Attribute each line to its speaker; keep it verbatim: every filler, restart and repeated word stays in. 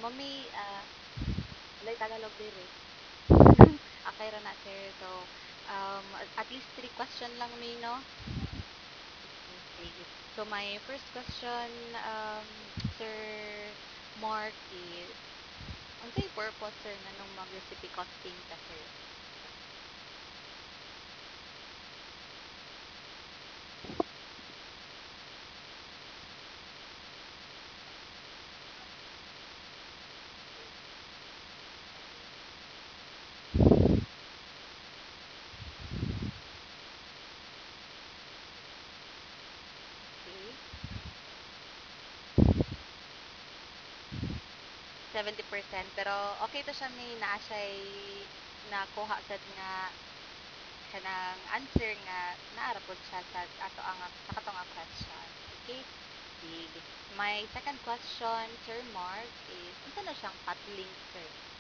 Speaker 1: mami, ah, walay Tagalog dire. Okay ra na, sir. So, um, at least three question lang may, no? Sige. So, my first question, um, Sir Mark, is, unsay purpose, sir, nga nung mag-recipe costing ka, sir? Okay. seventy percent. Pero, okay to siya, may naa siya'y nakuha sad nga kanang answer nga naara pod siya sa ato ang sa katong ang question. Okay? Sige. My second question, Sir Mark, is unsa na siyang patlink, sir?